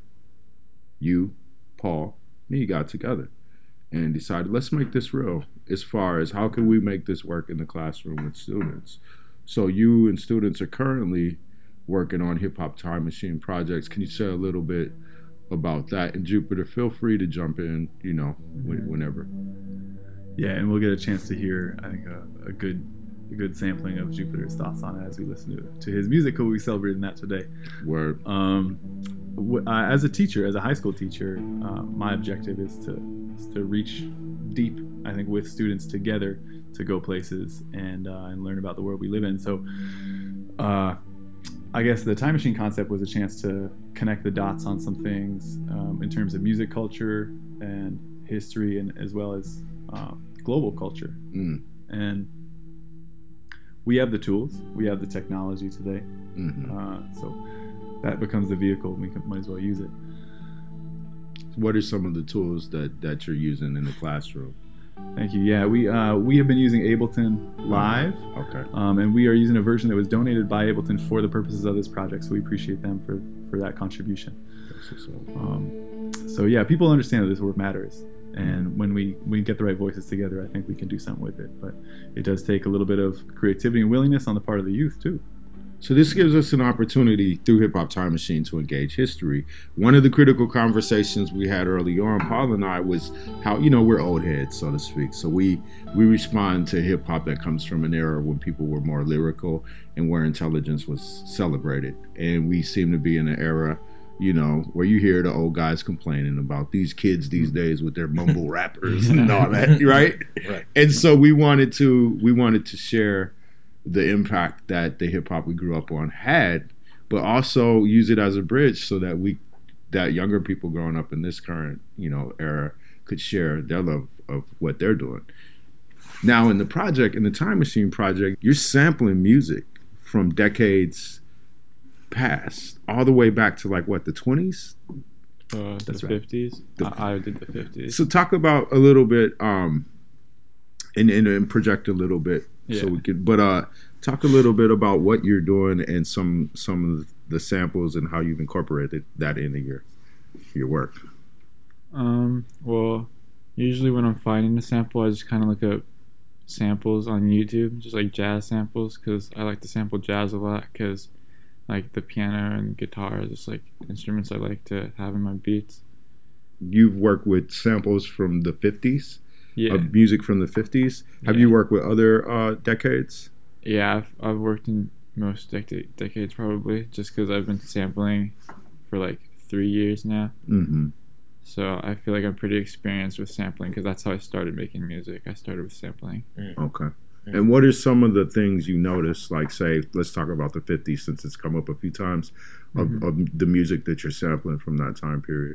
you, Paul, me got together and decided, let's make this real, as far as how can we make this work in the classroom with students. So you and students are currently working on hip hop time machine projects. Can you say a little bit about that? And Jupiter, feel free to jump in, you know, whenever. Yeah, and we'll get a chance to hear, I think, a, a good a good sampling of Jupiter's thoughts on it as we listen to, to his music. We'll be celebrating that today. Word. Um, w- uh, as a teacher, as a high school teacher, uh, my objective is to is to reach deep, I think, with students together to go places and uh, and learn about the world we live in. So uh, I guess the time machine concept was a chance to connect the dots on some things um, in terms of music culture and history, and as well as uh, global culture. Mm. And we have the tools, we have the technology today, mm-hmm. uh, so that becomes the vehicle. We can, might as well use it. What are some of the tools that, that you're using in the classroom? Thank you. Yeah, we uh, we have been using Ableton Live. Okay. Um, and we are using a version that was donated by Ableton for the purposes of this project, so we appreciate them for, for that contribution. That's so. Um, so yeah, people understand that this work matters. And when we, we get the right voices together, I think we can do something with it. But it does take a little bit of creativity and willingness on the part of the youth, too. So this gives us an opportunity through Hip Hop Time Machine to engage history. One of the critical conversations we had early on, Paul and I, was how, you know, we're old heads, so to speak. So we, we respond to hip hop that comes from an era when people were more lyrical and where intelligence was celebrated. And we seem to be in an era, you know, where you hear the old guys complaining about these kids these days with their mumble rappers and all that, right? Right. And so we wanted to we wanted to share the impact that the hip hop we grew up on had, but also use it as a bridge so that we that younger people growing up in this current, you know, era could share their love of what they're doing. Now in the project, in the Time Machine project, you're sampling music from decades past, all the way back to like what, the twenties? Uh, That's the right. fifties. The- I, I did the fifties. So talk about a little bit, um, and, and, and project a little bit, Yeah. so we could. But uh, talk a little bit about what you're doing and some some of the samples and how you've incorporated that into your your work. Um, well, usually when I'm finding a sample, I just kind of look up samples on YouTube, just like jazz samples, because I like to sample jazz a lot, because like the piano and guitar are just like instruments I like to have in my beats. You've worked with samples from the fifties, Yeah, of music from the fifties. Have Yeah. you worked with other uh, decades? yeah. I've I've worked in most dec- decades probably, just because I've been sampling for like three years now. Mm-hmm. So I feel like I'm pretty experienced with sampling, because that's how I started making music. I started with sampling. Okay. And what are some of the things you notice, like, say, let's talk about the fifties since it's come up a few times, of, Mhm. of the music that you're sampling from that time period?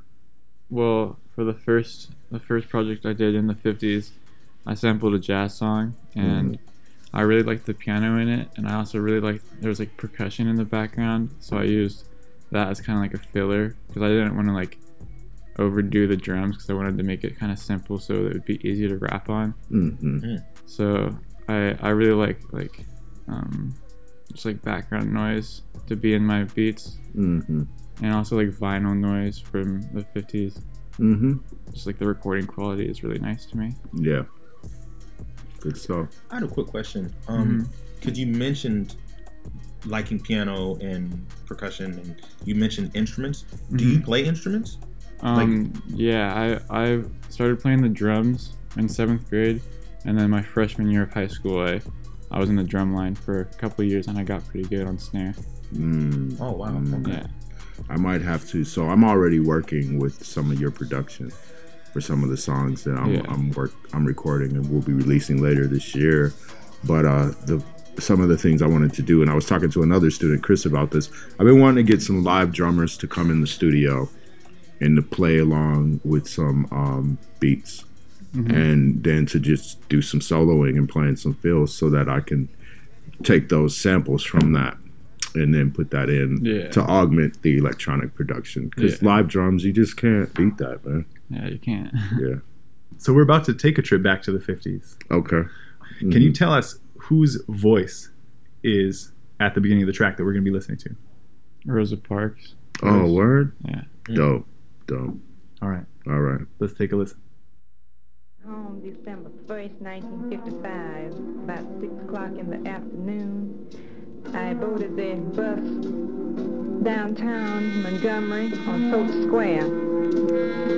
Well, for the first the first project I did in the fifties, I sampled a jazz song, and I really liked the piano in it, and I also really liked there was like percussion in the background, so I used that as kind of like a filler, because I didn't want to like overdo the drums, because I wanted to make it kind of simple so that it would be easier to rap on. Mm-hmm. So I I really like like um, just like background noise to be in my beats, Mm-hmm. and also like vinyl noise from the fifties. Mm-hmm. Just like the recording quality is really nice to me. Yeah. Good stuff. I had a quick question. Um, because you mentioned liking piano and percussion, and you mentioned instruments. Do you play instruments? Um, yeah, I I started playing the drums in seventh grade, and then my freshman year of high school, I I was in the drum line for a couple of years, and I got pretty good on snare. Mm. Oh wow! Mm. Okay. Yeah. I might have to. So I'm already working with some of your production for some of the songs that I'm Yeah. I'm work I'm recording and we'll be releasing later this year. But uh, the some of the things I wanted to do, and I was talking to another student, Chris, about this. I've been wanting to get some live drummers to come in the studio and to play along with some um, beats, Mhm. and then to just do some soloing and playing some fills so that I can take those samples from that and then put that in Yeah. to augment the electronic production. Because Yeah. live drums, you just can't beat that, man. Yeah, you can't. Yeah. So we're about to take a trip back to the fifties. Okay. Can you tell us whose voice is at the beginning of the track that we're going to be listening to? Rosa Parks. Oh, word? Yeah. Dope. Dope. All right. All right. Let's take a listen. Home December first, nineteen fifty-five, about six o'clock in the afternoon. I boarded the bus downtown Montgomery on Polk Square.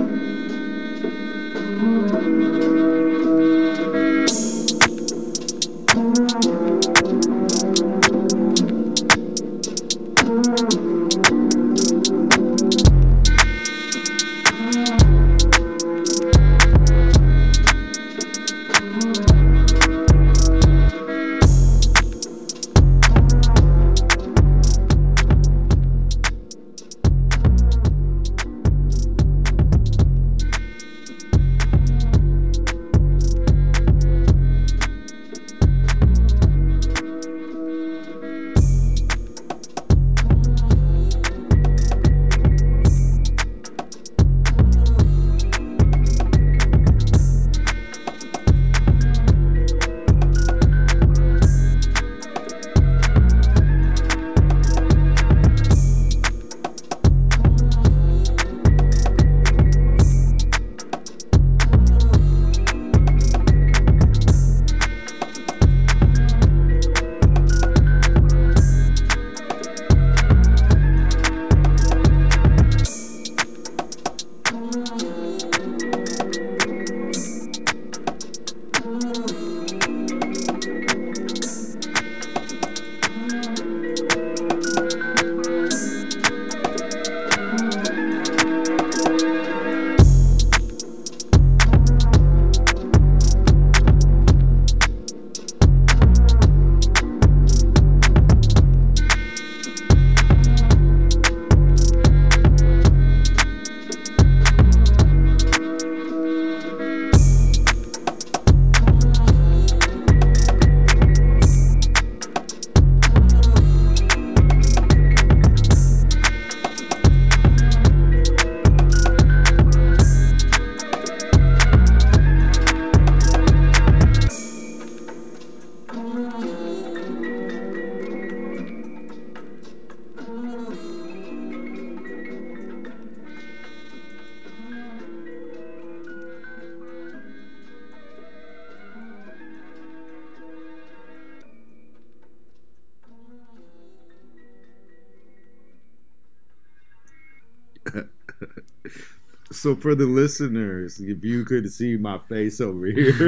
So for the listeners, if you could see my face over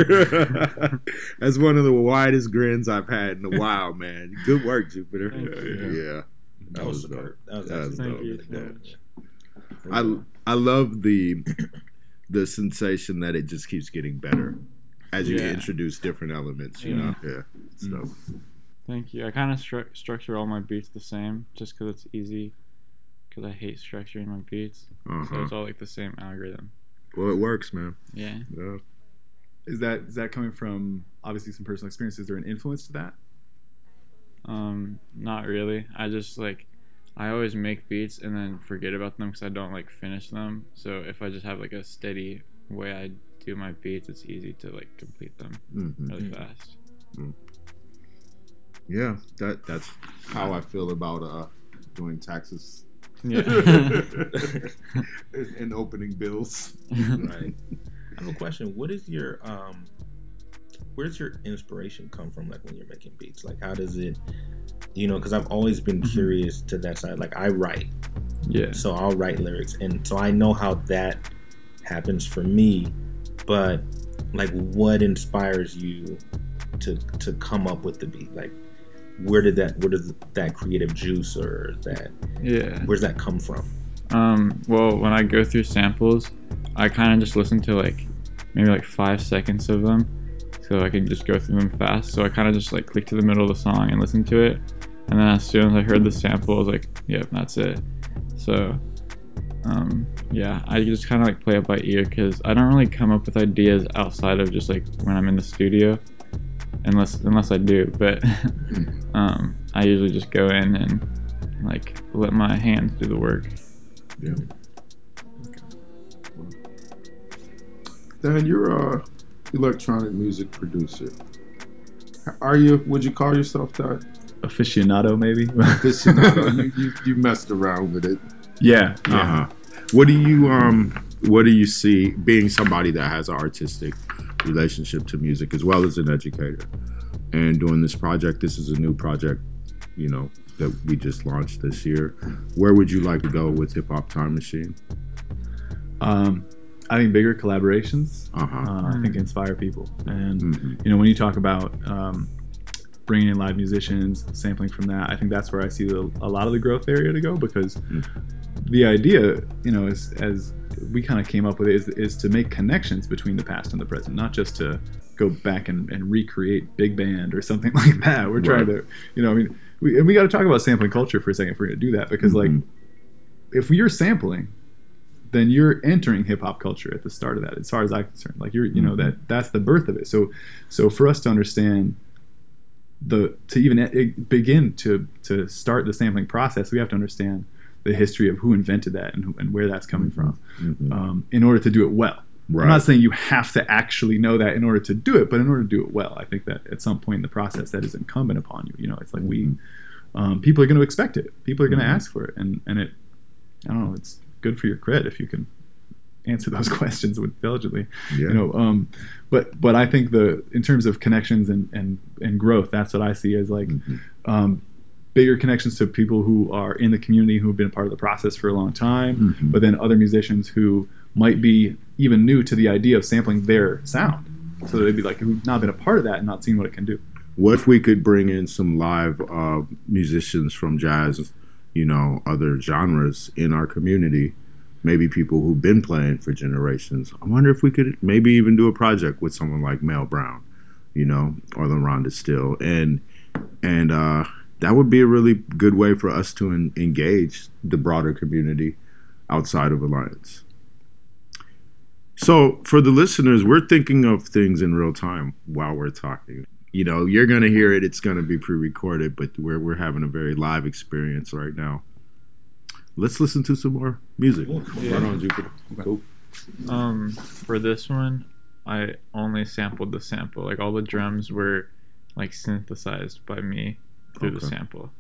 here, that's one of the widest grins I've had in a while, man. Good work, Jupiter. Yeah, yeah. That was superb. That was actually really good. I I love the the sensation that it just keeps getting better as you Yeah. introduce different elements. You Yeah. know, yeah. So Thank you. I kind of stru- structure all my beats the same, just because it's easy. Because I hate structuring my beats, so Uh-huh. it's all like the same algorithm. well, it works, man. Yeah. Yeah. Is that is that coming from obviously some personal experience? Is there an influence to that? Um, not really. I just like, I always make beats and then forget about them because I don't like finish them. So if I just have like a steady way I do my beats, it's easy to like complete them Mhm. really Mhm. fast. Mm. Yeah, that that's how I feel about uh, doing taxes. Yeah. and, and opening bills. Right. I have a question. What is your um where does your inspiration come from, like when you're making beats? Like how does it, you know, because I've always been curious to that side. Like I write. Yeah. So I'll write lyrics, and so I know how that happens for me, but like what inspires you to to come up with the beat? Like where did that where does that creative juice or that yeah where's that come from? Um well, when I go through samples, I kind of just listen to like maybe like five seconds of them, so I can just go through them fast. So I kind of just like click to the middle of the song and listen to it, and then as soon as I heard the sample, I was like, yep, that's it. So um yeah, I just kind of like play it by ear, because I don't really come up with ideas outside of just like when I'm in the studio, unless unless I do, but um I usually just go in and like let my hands do the work. Yeah. Dan, you're a electronic music producer. Are you? Would you call yourself that? Aficionado, maybe. Aficionado. you, you you messed around with it. Yeah. Yeah. Uh-huh. What do you um What do you see, being somebody that has an artistic relationship to music as well as an educator, and doing this project? This is a new project, you know, that we just launched this year. Where would you like to go with Hip Hop Time Machine? Um, I think bigger collaborations. Uh-huh. Uh, I think inspire people, and Mm-hmm. you know, when you talk about um, bringing in live musicians, sampling from that, I think that's where I see the, a lot of the growth area to go, because Mm. the idea, you know, is, as we kind of came up with it, is, is to make connections between the past and the present, not just to go back and, and recreate big band or something like that. We're trying Right. to, you know, I mean, we, and we got to talk about sampling culture for a second if we're going to do that, because Mhm. like, if you're sampling, then you're entering hip hop culture at the start of that, as far as I'm concerned. Like you're, you know, Mhm. that that's the birth of it. So, so for us to understand the, to even e- begin to to start the sampling process, we have to understand the history of who invented that and, who, and where that's coming from, Mhm. um, in order to do it well. Right. I'm not saying you have to actually know that in order to do it, but in order to do it well, I think that at some point in the process that is incumbent upon you. You know, it's like we, um, people are going to expect it. People are going to Mhm. ask for it, and and it, I don't know, it's good for your cred if you can answer those questions intelligently. Yeah. You know, um, but but I think the in terms of connections and and and growth, that's what I see as like. Mhm. Um, bigger connections to people who are in the community, who have been a part of the process for a long time, Mhm. but then other musicians who might be even new to the idea of sampling their sound. So they'd be like, who've not been a part of that and not seen what it can do. What if we could bring in some live uh, musicians from jazz, you know, other genres in our community, maybe people who've been playing for generations? I wonder if we could maybe even do a project with someone like Mel Brown, you know, or LaRonda Still. And, and uh, that would be a really good way for us to en- engage the broader community outside of Alliance. So for the listeners, we're thinking of things in real time while we're talking. You know, you're going to hear it. It's going to be pre-recorded, but we're, we're having a very live experience right now. Let's listen to some more music. Yeah. Right on, Jupiter. Cool. Um, for this one, I only sampled the sample. Like all the drums were like synthesized by me through the Okay. sample.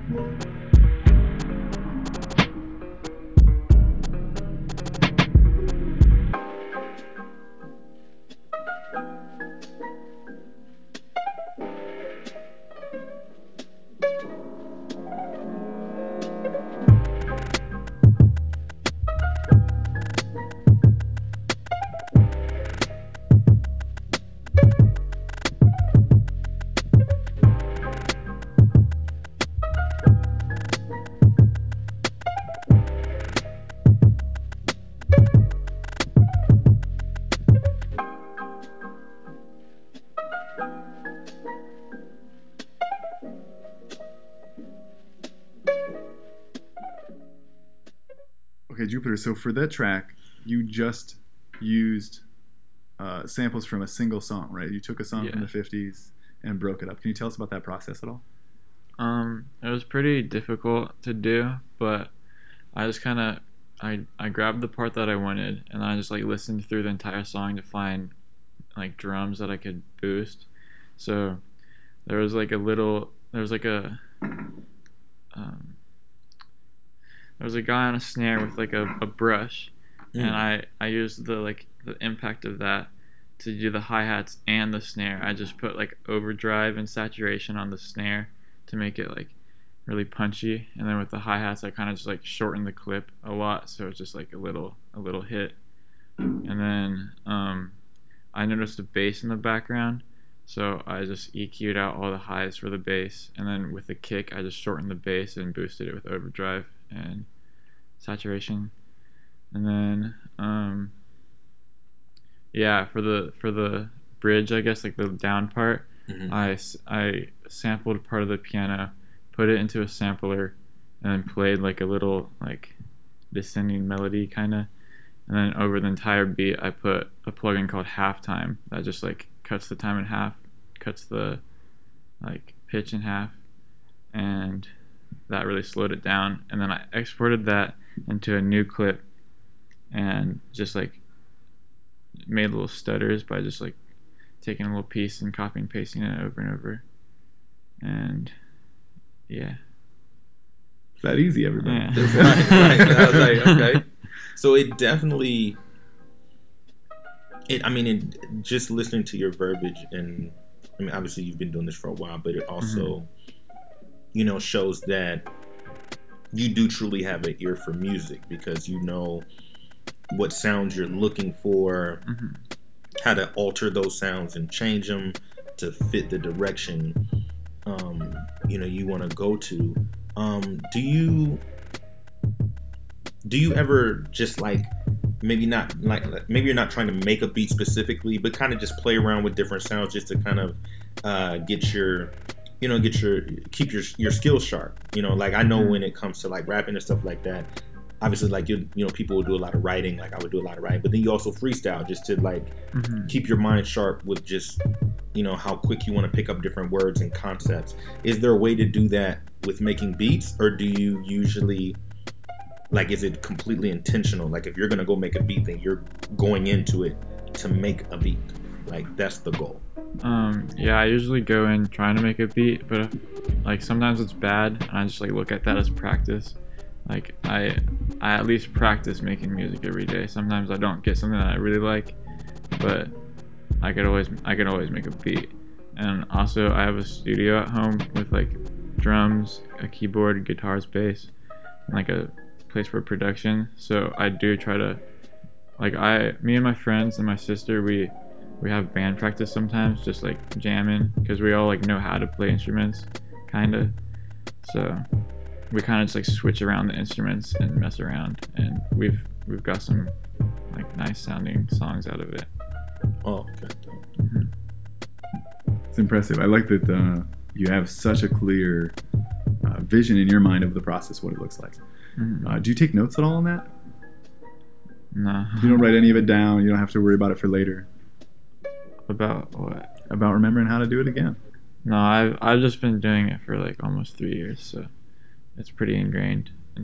Okay, Jupiter, so for that track, you just used uh, samples from a single song, right? You took a song Yeah. from the fifties and broke it up. Can you tell us about that process at all? Um, it was pretty difficult to do, but I just kind of I I grabbed the part that I wanted, and I just like listened through the entire song to find like drums that I could boost. So there was like a little there was like a um, there was a guy on a snare with like a, a brush, Mm. and I I used the like the impact of that to do the hi-hats and the snare. I just put like overdrive and saturation on the snare to make it like really punchy, and then with the hi-hats I kind of just like shortened the clip a lot, so it's just like a little a little hit. And then um, I noticed a bass in the background, so I just E Q'd out all the highs for the bass, and then with the kick I just shortened the bass and boosted it with overdrive and saturation. And then um, yeah, for the for the bridge, I guess, like the down part, Mhm. I, s- I sampled part of the piano, put it into a sampler, and then played like a little like descending melody kind of, and then over the entire beat I put a plugin called Halftime that just like cuts the time in half, cuts the like pitch in half, and that really slowed it down. And then I exported that into a new clip and just like made little stutters by just like taking a little piece and copying and pasting it over and over. And yeah. It's that easy, everybody. Yeah. right, right. I was like, okay. So it definitely, it. I mean, it, just listening to your verbiage, and I mean, obviously you've been doing this for a while, but it also, you know, shows that you do truly have an ear for music, because you know what sounds you're looking for, Mhm. how to alter those sounds and change them to fit the direction um, you know you want to go to. Um, do you do you ever just like maybe not like maybe you're not trying to make a beat specifically, but kind of just play around with different sounds just to kind of uh, get your you know get your keep your your skills sharp. You know, like I know when it comes to like rapping and stuff like that, obviously like you you know people will do a lot of writing, like I would do a lot of writing, but then you also freestyle just to like Mhm. keep your mind sharp with just you know how quick you want to pick up different words and concepts. Is there a way to do that with making beats, or do you usually like is it completely intentional? Like if you're gonna go make a beat, then you're going into it to make a beat, like that's the goal. Um, yeah, I usually go in trying to make a beat, but if, like sometimes it's bad, and I just like look at that as practice. Like I, I at least practice making music every day. Sometimes I don't get something that I really like, but I could always, I could always make a beat. And also, I have a studio at home with like drums, a keyboard, guitars, bass, and like a place for production. So I do try to, like I, me and my friends and my sister, we. We have band practice sometimes, just like jamming, because we all like know how to play instruments, kind of. So we kind of just like switch around the instruments and mess around, and we've we've got some like nice sounding songs out of it. Oh, okay. Mm-hmm. It's impressive. I like that uh, you have such a clear uh, vision in your mind of the process, what it looks like. Mm-hmm. Uh, do you take notes at all on that? No. You don't write any of it down. You don't have to worry about it for later. About what? About remembering how to do it again. No, I've I've just been doing it for like almost three years, so it's pretty ingrained.